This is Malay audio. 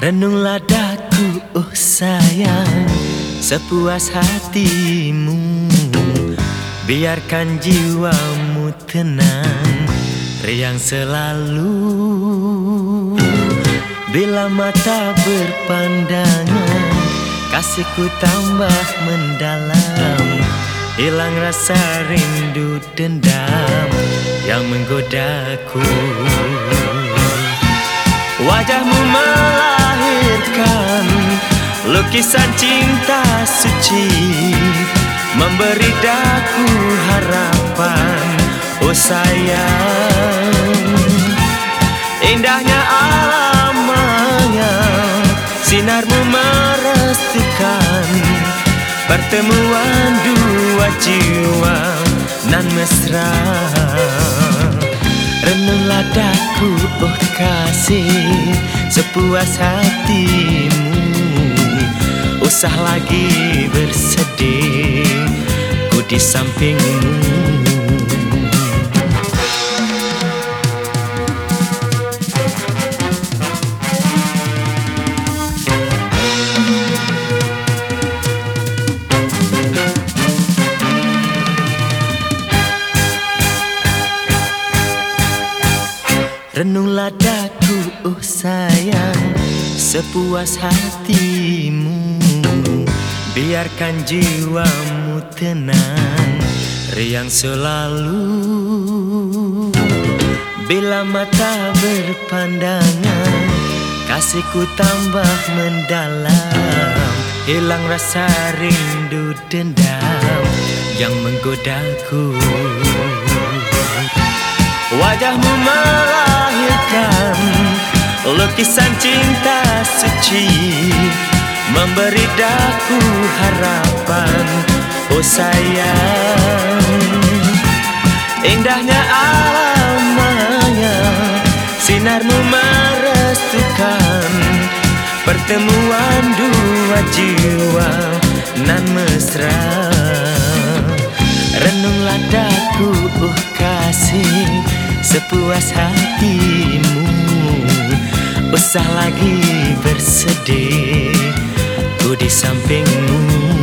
Renunglah daku, oh sayang, sepuas hatimu. Biarkan jiwamu tenang, riang selalu. Bila mata berpandangan, kasihku tambah mendalam. Hilang rasa rindu dendam yang menggodaku. Wajahmu melahirkan lukisan cinta suci, memberi daku harapan, oh sayang. Indahnya alam maya, sinarmu merestukan pertemuan dua jiwa nan mesra. Renunglah daku, oh kasih, sepuas hatimu. Usah lagi bersedih, ku di sampingmu. Renunglah daku, oh sayang, sepuas hatimu. Biarkan jiwamu tenang, riang selalu. Bila mata berpandangan, kasihku tambah mendalam. Hilang rasa rindu dendam yang menggodaku. Wajahmu melahirkan lukisan cinta suci, memberi daku harapan, oh sayang. Indahnya alam maya, sinarmu merestukan pertemuan dua jiwa nan mesra. Renunglah daku, oh kasih, sepuas hatimu. Usah lagi bersedih, ku di sampingmu.